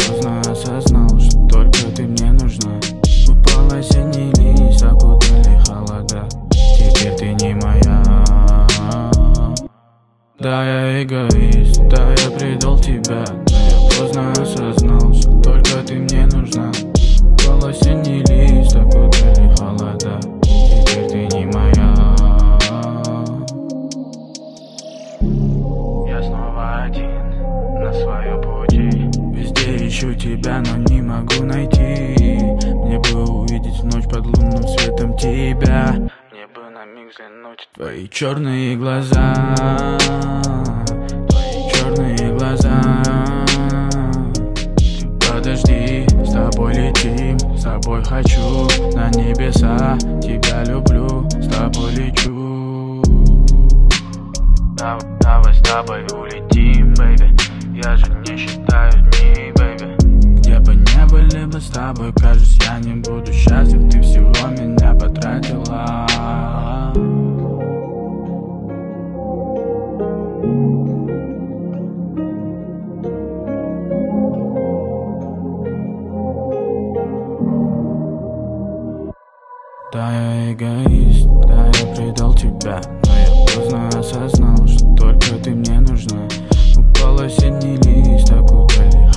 поздно осознал, что только ты мне нужна. Упал осенний лист, окутали холода. Теперь ты не моя. Да, я эгоист, да, я предал тебя, но я поздно осознал, что только ты мне нужна. Упал осенний лист, окутали холода. Теперь ты не моя. Я снова один на своем пути. Везде ищу тебя, но не могу найти. Мне бы увидеть в ночь под лунным светом тебя. Мне бы на миг взглянуть в твои черные глаза. Твои черные глаза. Ты подожди, с тобой летим, с тобой хочу на небеса. Тебя люблю, с тобой лечу. Давай с тобой улетим, бэйби. Я же не считаю дни, бэйби. Где бы не были бы с тобой, кажется, я не буду счастлив. Ты всего меня потратила. Да, я эгоист, да, я предал тебя, но я поздно осознал, что только ты мне нужна. Упал осенний лист, окутали